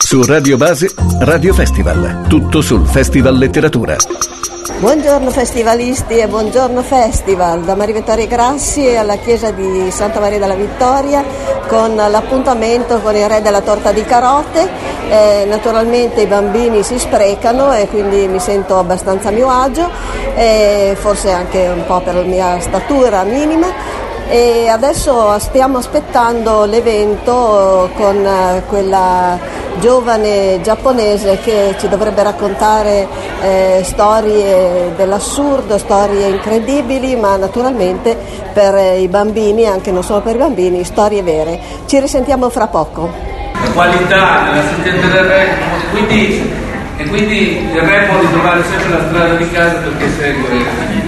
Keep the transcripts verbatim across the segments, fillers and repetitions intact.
Su Radio Base, Radio Festival. Tutto sul Festival Letteratura. Buongiorno festivalisti e buongiorno festival, da Maria Vittoria Grassi alla chiesa di Santa Maria della Vittoria con l'appuntamento con il re della torta di carote. Eh, naturalmente i bambini si sprecano e quindi mi sento abbastanza a mio agio, eh, forse anche un po' per la mia statura minima. E adesso stiamo aspettando l'evento con quella giovane giapponese che ci dovrebbe raccontare eh, storie dell'assurdo, storie incredibili, ma naturalmente per i bambini, anche non solo per i bambini, storie vere. Ci risentiamo fra poco. La qualità dell'assistente del re, quindi, e quindi il re può ritrovare sempre la strada di casa perché segue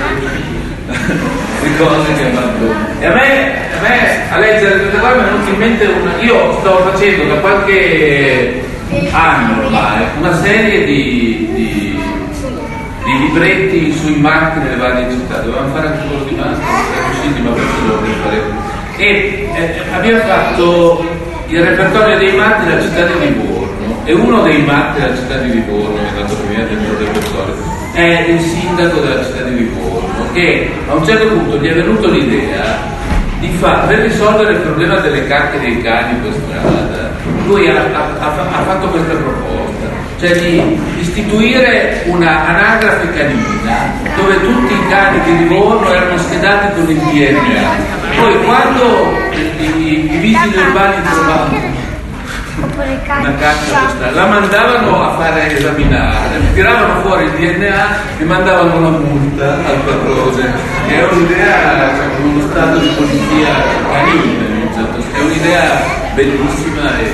le cose che fanno. E a me, a me a leggere queste cose mi è venuto in mente una. Io sto facendo da qualche anno ormai una serie di, di, di libretti sui marchi nelle varie città. Dovevamo fare anche quello di Mantova, non siamo riusciti, ma questo lo rifaremo. E eh, abbiamo fatto il repertorio dei marchi della città di Livorno, e uno dei marchi della città di Livorno, che è stato premiato nel repertorio, è il sindaco della città di Livorno, che a un certo punto gli è venuto l'idea di far, per risolvere il problema delle cacche dei cani per strada. Lui ha, ha, ha fatto questa proposta, cioè di istituire una anagrafe canina dove tutti i cani di Livorno erano schedati con il D N A. Poi quando i, i, i vigili urbani trovavano una caccia questa, la mandavano a fare esaminare, tiravano fuori il D N A e mandavano una multa al padrone, che è un'idea, cioè, uno stato di polizia canina, cioè, è un'idea bellissima e,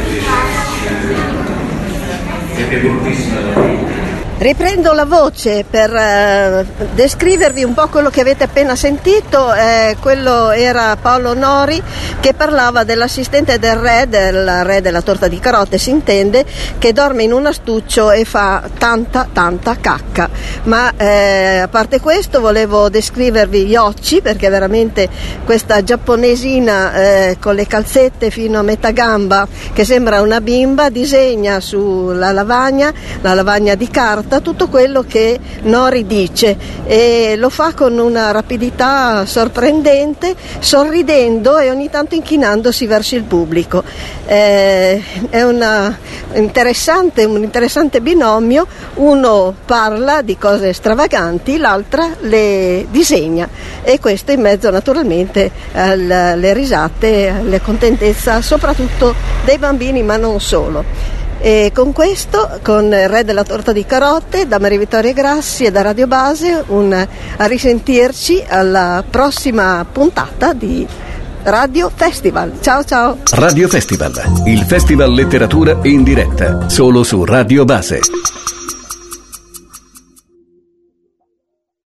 e, e, e bruttissima da dire. Riprendo la voce per eh, descrivervi un po' quello che avete appena sentito. Eh, quello era Paolo Nori che parlava dell'assistente del re, del re della torta di carote, si intende, che dorme in un astuccio e fa tanta tanta cacca. Ma eh, a parte questo volevo descrivervi Yocci, perché veramente questa giapponesina eh, con le calzette fino a metà gamba, che sembra una bimba, disegna sulla lavagna, la lavagna di carta, tutto quello che Nori dice, e lo fa con una rapidità sorprendente, sorridendo e ogni tanto inchinandosi verso il pubblico. Eh, è una interessante, un interessante binomio: uno parla di cose stravaganti, l'altra le disegna, e questo in mezzo naturalmente alle risate, alle contentezza soprattutto dei bambini, ma non solo. E con questo, con il re della torta di carote, da Maria Vittoria Grassi e da Radio Base, un, a risentirci alla prossima puntata di Radio Festival. Ciao ciao! Radio Festival, il festival letteratura in diretta, solo su Radio Base.